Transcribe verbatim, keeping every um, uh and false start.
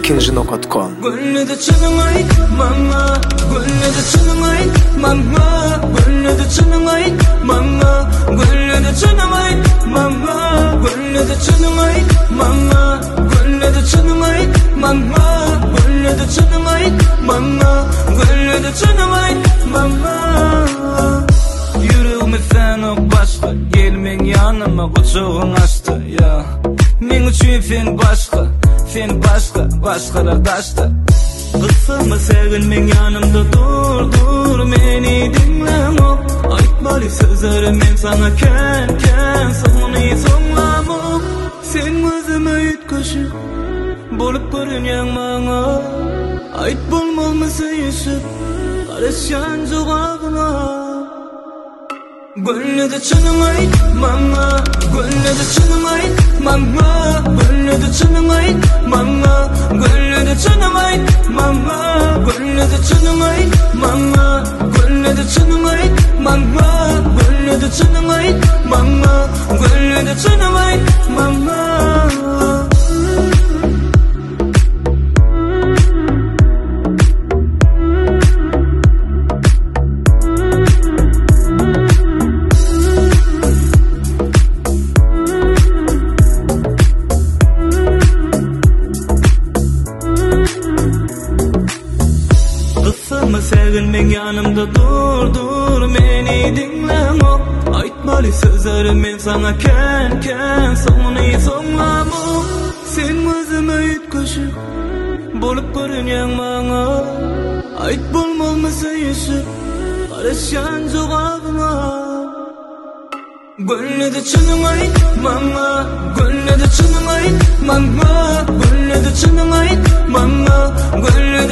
kinji nokotkon. Gönlüde çınım ait mama, gönlüde çınım ait mama, gönlüde çınım ait mama, gönlüde çınım ait mama, gönlüde çınım ait mama, gönlüde çınım ait mama, gönlüde çınım ait mama, gönlüde çınım ait mama. Yüreğime sen ok başka, gelmen yanıma kucağın açtı ya. Men üçün fen başka, fen başka, başkalar taşta. Kısımı sevgilmen yanımda dur dur, meni dinlemok. Aytmalı sözlerim sana ken ken, sonu sonlamok. Sen gözüme yetkaşı bolup görünyen bana. Ayt bolmamasa yaşıp karışan cevabına. Gönlüde çınım ait mama, gönlüde çınım ait mama, gönlüde çınım ait mama, gönlüde çınım ait mama, gönlüde çınım ait mama, gönlüde çınım ait mama, gönlüde çınım ait mama, gönlüde çınım ait mama. Sevgilmen yanımda dur dur, meni dinlemok. Aytmalı sözlerim men sana ken ken, sonu sonlamok. Sen gözüme yetkaşı bolup görünyen bana. Ayt bolmamasa yaşıp karışan cevabına. Gönlüde çınım ait mama, gönlüde çınım ait mama, gönlüde çınım ait mama, gönlüde